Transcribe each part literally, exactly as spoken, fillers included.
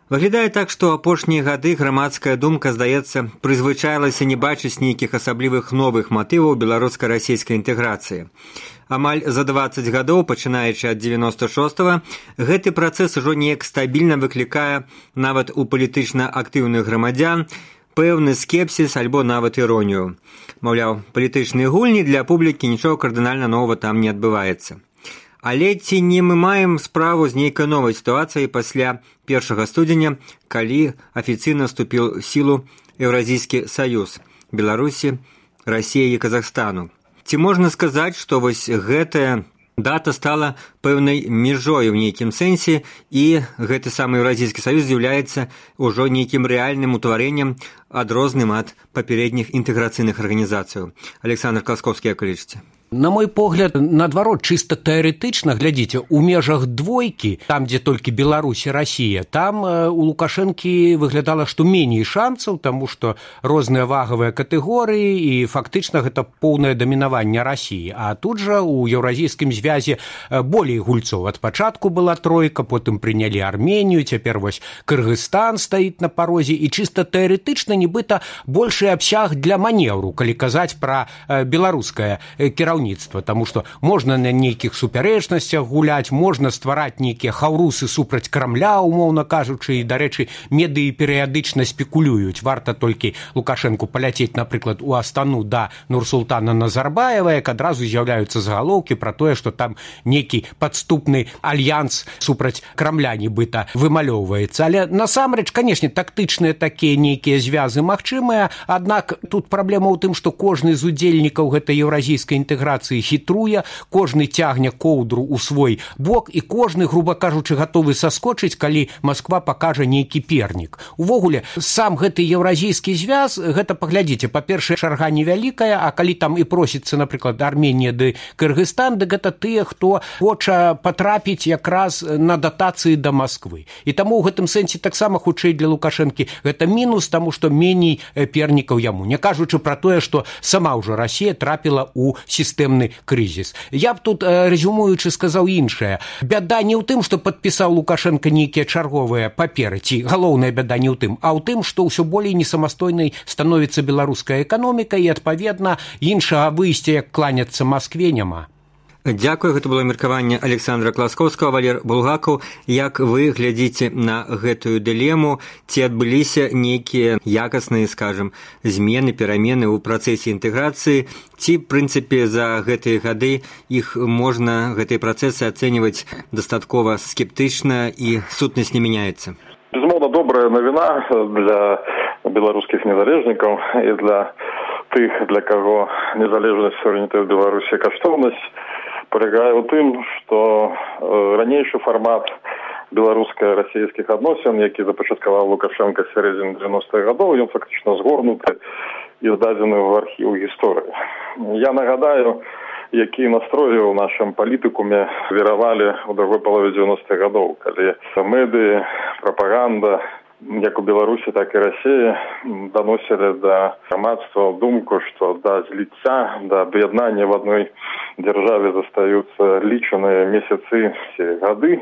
Выглядае так, што апошнія гады грамадская думка, здаецца, прызвычаілася не бачыць нейкіх асаблівых новых матываў беларуска-расійскай інтэграцыі. Амаль за дваццаць гадоў, пачынаючы ад дзевяноста шостага, гэты працэс ужо неяк стабільна выклікае нават у палітычна актыўных грамадзян пэўны скепсіс альбо нават іронію. Маўляў, палітычныя гульні для публікі нічога кардынальна новага там не адбываецца. Але ці не мы маем справу з нейкай новай сітуацыяй пасля першага студзеня, калі афіцыйна вступіў у сілу Еўразійскі саюз Беларусі, Расіі і Казахстану? Ці можна сказаць, што вось гэтая дата стала пэўнай межой у нейкім сэнсе, і гэты самы Еўразійскі саюз з'яўляецца ўжо нейкім рэальным утварэннем, адрозным ад папярэдніх інтэграцыйных арганізацыяў? Александр Класкоўскі, як лічыце? На мой погляд, наадварот, чыста тэарэтычна, глядзіце, у межах двойкі, там, дзе толькі Беларусь і Расія, там у Лукашэнкі выглядала, што меней шанцаў, таму што розныя вагавыя катэгорыі і фактычна гэта поўнае дамінаванне Расіі. А тут жа у Еўразійскім звязе болей гульцоў. Ад пачатку была тройка, потым прынялі Арменію, цяпер вось Кыргызстан стаіць на парозе, і чыста тэарэтычна нібыта большы абсяг для манеўру, калі казаць пра беларускае кіраўніцтва. Таму што можна на нейкіх супярэчнасцях гуляць, можна ствараць нейкія хаўрусы супраць Крамля, умоўна кажучы, і, дарэчы, медыі перыядычна спекулююць. Варта толькі Лукашэнку паляцець, напрыклад, у Астану да Нурсултана Назарбаева, як адразу з'яўляюцца загалоўкі пра тое, што там нейкі падступны альянс супраць Крамля нібыта вымалёўваецца. Але насамрэч, канешне, тактычныя такія нейкія звязы магчымыя, аднак тут праблема ў тым, што кожны з удзельнікаў гэтай еўразійскай інтэграцыі хітруе, кожны цягне коўдру ў свой бок, і кожны, груба кажучы, гатовы саскочыць, калі Масква пакажа нейкі пернік. Увогуле, сам гэты еўразійскі звяз, гэта, паглядзіце, па-першае, чарга невялікая, а калі там і просіцца, напрыклад, Арменія ды Кыргызстан, дык гэта тыя, хто хоча патрапіць якраз на датацыі да Масквы. І таму ў гэтым сэнсе таксама хутчэй для Лукашэнкі гэта мінус, таму што меней пернікаў яму. Не кажучы пра тое, што сама ўжо Расія трапіла ў сістэмны крызіс. Я б тут, резюмуючы, сказаў іншае. Бяда не ў тым, што падпісаў Лукашенко нейкія чарговыя паперы, ці галоўная бяда не ў тым, а ў тым, што ўсё болей несамастойнай становіцца беларуская эканоміка, і, адпаведна, іншага выйсця, як кланяцца Маскве, няма. Дякую, гэта было меркаванне Александра Класкоўскага. Валер Булгакаў, як вы глядзіце на гэтую дылему, ці адбыліся нейкія якасныя, скажам, змены, перамены ў працэсе інтэграцыі, ці, в прынцыпе, за гэтыя гады іх можна, гэтыя працэсы ацэньваць дастаткова скептычна і сутнасць не мяняецца? Безумоўна, добрая навіна для беларускіх незалежнікаў і для тых, для каго незалежнасць, суверэнітэт Беларусі каштоўнасць, полягае ў тым, што ранейшы фармат беларуска-расійскіх адносін, які запачаткаваў Лукашенко з сярэдзіны дзевяностых гадоў, ён фактычна згорнуты і здадзены ў архіў гісторыі. Я нагадаю, які настроі ў нашым палітыкуме віравалі ў другой палове дзевяностых гадоў, калі медыі, прапаганда, як у Беларусі, так і Расіі, даносілі да грамадства думку, што да зліцця, да аб'яднання в адной дзяржаве застаюцца лічаныя месяцы ці гады,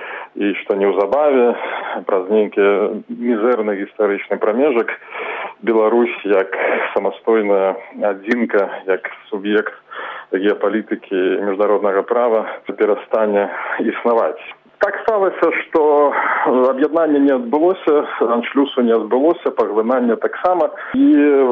і што неўзабаве, праз нейкі мізэрны гістарычны прамежак, Беларусь як самастойная адзінка, як суб'ект геапалітыкі і міжнароднага права перастане існаваць. Так сталося, што аб'яднання не адбылося, аншлюсу не адбылося, паглынання таксама. І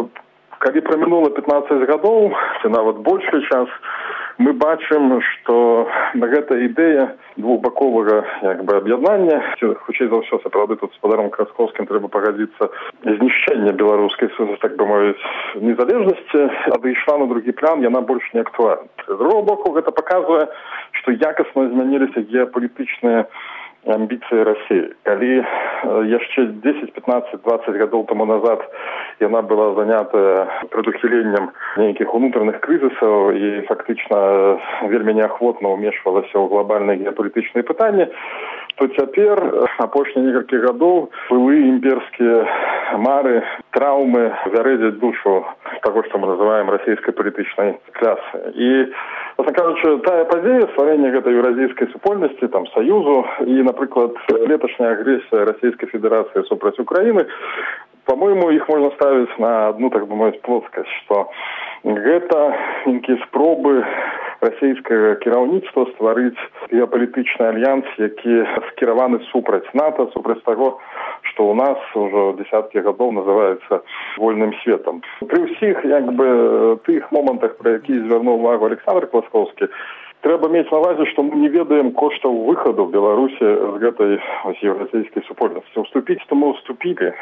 калі прамінула пятнаццаць гадоў, ці нават большы час, мы бачым, што гэта ідэя двухбаковага як бы аб'яднання, хутчэй за ўсё, сапраўды тут з спадаром Краскоўскім трэба пагадзіцца, знішчэння беларускай, так бы мовіць, незалежнасці адышла на другі план, яна больш не актуальна. З другого боку, гэта паказвае, што якасна змяніліся геапалітычныя амбіцыі Расіі. Калі яшчэ дзесяць, пятнаццаць, дваццаць гадоў таму назад яна была занятая прадухіленнем нейкіх унутраных крызісаў і фактычна вельмі неахвотна ўмешвалася ў глобальныя геапалітычныя пытанні, то цяпер, апошнія некалькі гадоў, былы імперскія мары, траўмы вярэдзяць душу таго, што мы называем расійскай палітычнай клясы. І Власне кажучи, та падзея стварэння гэтай еўразійскай супольнасці, там, саюзу і, напрыклад, леташняя агрэсія Расійскай Федэрацыі супраць Украіны, по-моему, их можно ставить на одну, так бы мовіць, плоскость, что гэта нейкія спробы расійскага кіраўніцтва стварыць геапалітычны альянс, які скіраваны супраць НАТО, супраць таго, што ў нас ужо десяткі гадоў называецца вольным светом. Пры ўсіх, як бы, тых момантах, пра які звярнуў увагу Александр Класкоўскі, трэба мець на ўвазе, што мы не ведаем коштаў выхаду Беларусі з гэтай еўрасійскай супольнасці. Уступіць то мы уступілі,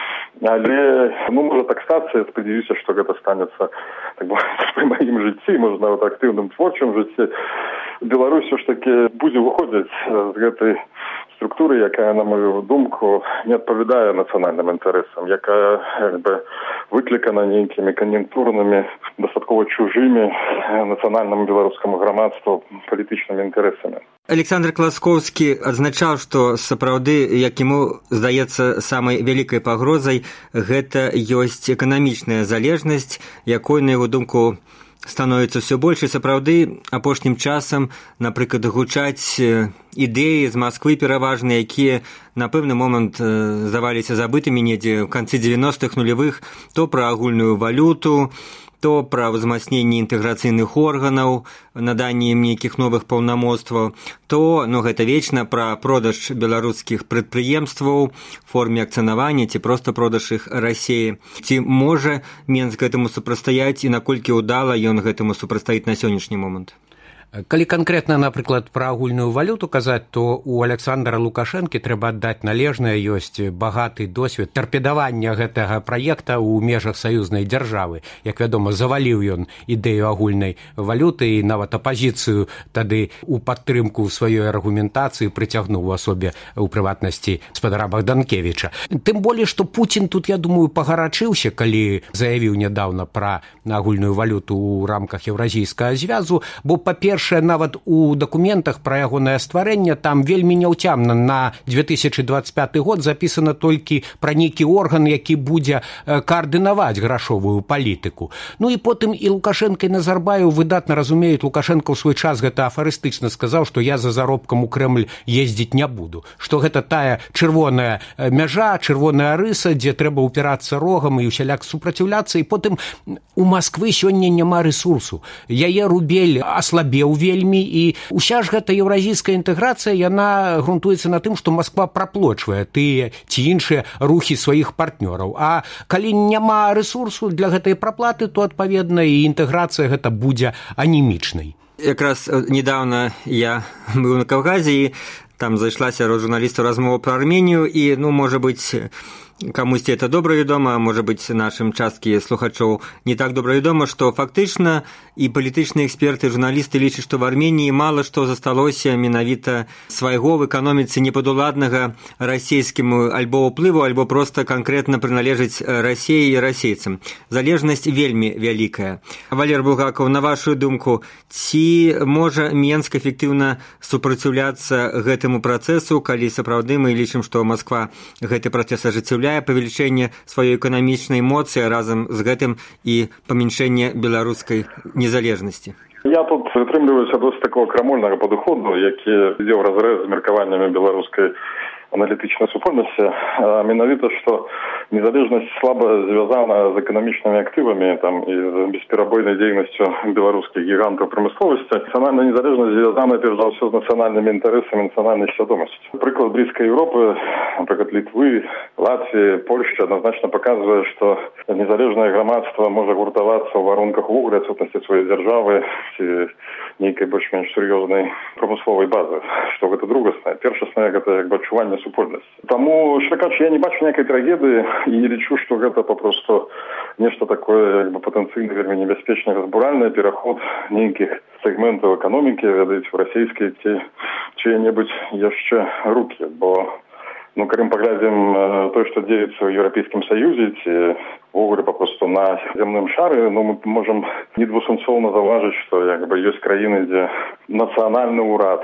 але, ну, можа так стацца, я спадзяюся, што гэта станецца, так бы, пры маім жыцці, можа, нават актыўным творчым жыцці. Беларусь ж такі будзе выходзіць з гэтай структуры, якая, на мою думку, не адпавядае нацыянальным інтарэсам, якая, як бы, выклікана нейкімі кан'юнктурнымі, дастаткова чужымі нацыянальнаму беларускаму грамадству палітычнымі інтарэсамі. Александр Класкоўскі адзначаў, што сапраўды, як яму здаецца, самай вялікай пагрозай гэта ёсць эканамічная залежнасць, якой, на яго думку, становіцца ўсё больш, і сапраўды апошнім часам, напрыклад, гучаць ідэі з Масквы пераважна, якія на пэўны момант здаваліся забытымі недзе ў канцы дзевяностых нулявых, то пра агульную валюту, то пра ўзмацненне інтэграцыйных органаў, наданне ім нейкіх новых паўнамоцтваў, то, ну, гэта вечна пра продаж беларускіх прадпрыемстваў, форме акцыянавання ці проста продаж іх Расіі. Ці можа Менск гэтаму супрацьстаяць і наколькі ўдала ён гэтаму супрацьстаіць на сённяшні момант? Калі канкрэтна, напрыклад, пра агульную валюту казаць, то у Александра Лукашэнкі трэба аддаць належнае, ёсць багаты досвед тарпедавання гэтага праекта ў межах саюзнай дзяржавы. Як вядома, заваліў ён ідэю агульнай валюты і нават апазіцыю тады у падтрымку сваёй аргументацыі прыцягнуў у асобе, у прыватнасці, спадара Богданкевіча. Тым болей, што Пуцін тут, я думаю, пагарачыўся, калі заявіў нядаўна пра агульную валюту ў рамках еўразійскага звязу, бо, па-першае, нават у дакументах пра ягонае стварэнне там вельмі няўцямна на две тысячы дваццаць пяты год запісана толькі пра нейкі орган, які будзе каардынаваць грашовую палітыку. Ну і потым і Лукашэнка і Назарбаеў выдатна разумеюць, Лукашэнка ў свой час гэта афарыстычна сказаў, што я за заробкам у Крэмль ездзіць не буду, што гэта тая чырвоная мяжа, чырвоная рыса, дзе трэба ўпірацца рогам і ўсяляк супраціўляцца, і потым у Масквы сёння няма рэсурсу. Яе рубель аслабеў вельмі, і ўся ж гэта еўразійская інтэграцыя, яна грунтуецца на тым, што Масква праплочвае тыя ці іншыя рухі сваіх партнёраў. А калі няма рэсурсу для гэтай праплаты, то, адпаведна, і інтэграцыя гэта будзе анемічнай. Якраз недавно я быў на Каўказе, і там зайшла сярод журналістаў размова пра Арменію, і, ну, можа быць, камусьці это добра вядома, можа быць, нашым часткі слухачоў не так добра вядома, што фактычна і палітычныя эксперты, журналісты лічаць, што в Арменіі мала што засталося менавіта свайго в эканоміцы непадуладнага расійскаму альбо ўплыву, альбо проста канкрэтна прыналежыць Расіі і расейцам. Залежнасць вельмі вялікая. Валер Булгакаў, на вашу думку, ці можа Менск эфектыўна супраціўляцца гэтаму працэсу, калі сапраўды мы лічым, што Масква гэты працэс ажыццяўляе, павелічэнне сваёй эканамічнай моцы, а разам з гэтым і памяншэнне беларускай незалежнасці? Я тут прытрымліваюся досыць такого крамольнага падыходу, які ідзе ў разрэз з меркаваннямі беларускай аналітычнай супольнасці, а менавіта, што незалежнасць слаба звязана з эканамічнымі актывамі там, і з бесперабойнай дзейнасцю беларускіх гігантаў прамысловасці. Нацыянальная незалежнасць звязана, перш за ўсё, з нацыянальнымі інтарэсамі, нацыянальнай свядомасцю. Прыклад блізкай Еўропы, напрыклад, Літвы, Латвіі, Польшчы адназначна паказвае, што незалежнае грамадства можа гуртавацца ў варунках увогуле адсутнасці сваёй дзяржавы ці нейкай больш-менш сур'ёзнай прамысловай базы. Што гэта другаснае. Першаснае гэта як бы адчуванне супольнасці. Таму, шчакач, я не бачу ніякай трагедыі і не лічу, што гэта папросту нешта такое як бы патэнцыйна вельмі небяспечны разбуральны пераход нейкіх сегментаў эканомікі, ведаеце, в расійскія ці чые-небудзь яшчэ рукі, бо ну, калі мы паглядзім то, што дзеецца ў Еўрапейскім Саюзе ці ўвогуле папросту на зямным шары, ну, мы можам недвусэнсоўна заўважыць, што як бы ёсць краіны, дзе нацыянальны ўрад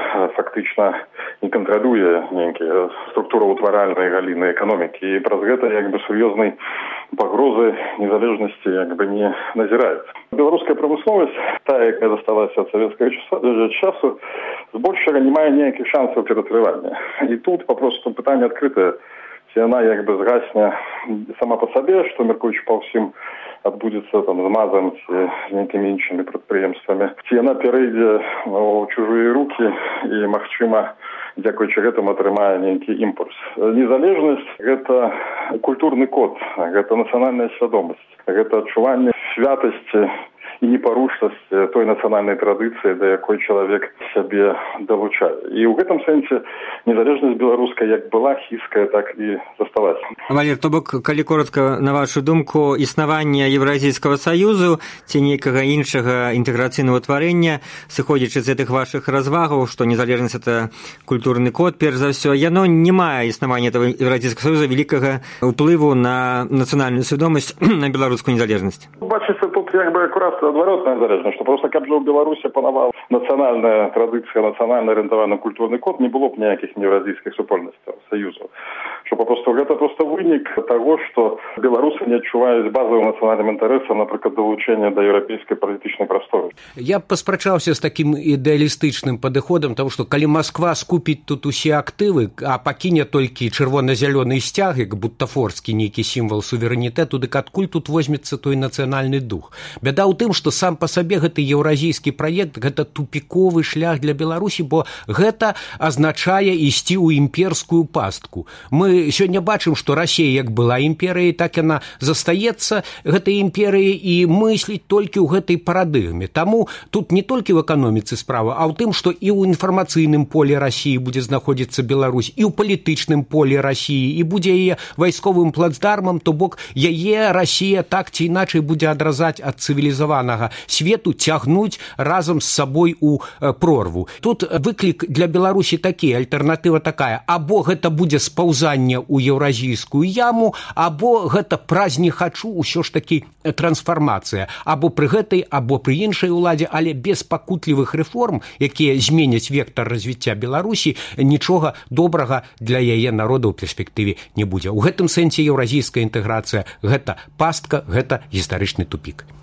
фактычна не кантралюе нейкія структураўтваральныя галіны эканомікі, і праз гэта як бы сур'ёзнай пагрозы незалежнасці як бы не назіраецца. Беларуская прамысловасць, тая, якая засталася ад савецкага часу, збольшага не мае ніякіх шансаў ператрывання. І тут папросту пытанне адкрытае, ці яна як бы згасне сама па сабе, што, мяркуючы па ўсім, адбудзецца там з МАЗам ці з нейкімі іншымі прадпрыемствамі. Ці яна перайдзе ў чужыя рукі і, магчыма, дзякуючы гэтаму атрымае нейкі імпульс. Незалежнасць – гэта культурны код, гэта нацыянальная свядомасць, гэта адчуванне святасці і непарушнасці той нацыянальнай традыцыі, да якой чалавек сябе далучае. І ў гэтым сэнсе незалежнасць беларуская як была хіская, так і засталася. Валер, то бок, калі коротка, на вашу думку, існаванне Еўразійскага саюзу ці нейкага іншага інтэграцыйнага ўтварэння, сыходзячы з гэтых вашых развагаў, што незалежнасць – это культурны код, перш за ўсё, яно не мае існавання этого Еўразійскага саюза вялікага ўплыву на нацыянальную свядомасць, на беларускую незалежнасць. Бачыце, тут як бы акурат адваротная залежнасць, што проста каб жа ў Беларусі панавала нацыянальная традыцыя, нацыянальна арыентаваны культурны код, не было б ніякіх еўразійскіх супольнасцяў, саюзаў. Што папросту гэта проста вынік таго, што беларусы не адчуваюць базавым нацыянальным інтарэсам, напрыклад, далучэння да еўрапейскай палітычнай прасторы. Я б паспрачаўся з такім ідэалістычным падыходам, таму што калі Масква скупіць тут усе актывы, а пакіне толькі чырвона-зялёны сцяг, як бутафорскі нейкі сімвал суверэнітэту, дык адкуль тут возьмецца той нацыянальны дух? Бяда ў тым, што сам па сабе гэты еўразійскі праект – гэта тупіковы шлях для Беларусі, бо гэта азначае ісці ў імперскую пастку. Мы сёння бачым, што Расія як была імперыяй, так яна застаецца гэтай імперыяй і мысліць толькі ў гэтай парадыгме. Таму тут не толькі ў эканоміцы справа, а ў тым, што і ў інфармацыйным полі Расіі будзе знаходзіцца Беларусь, і ў палітычным полі Расіі, і будзе яе вайсковым плацдармам, то бок яе Расія так ці іначай будзе адразаць ад цывілізаванага свету, цягнуць разам з сабой у прорву. Тут выклік для Беларусі такі, альтэрнатыва такая: або гэта будзе спаўзанне ў еўразійскую яму, або гэта праз не хачу ўсё ж такі трансфармацыя, або пры гэтай, або пры іншай уладзе, але без пакутлівых рэформ, якія зменяць вектар развіцця Беларусі, нічога добрага для яе народа ў перспектыве не будзе. У гэтым сэнсе еўразійская інтэграцыя – гэта пастка, гэта гістарычны тупік.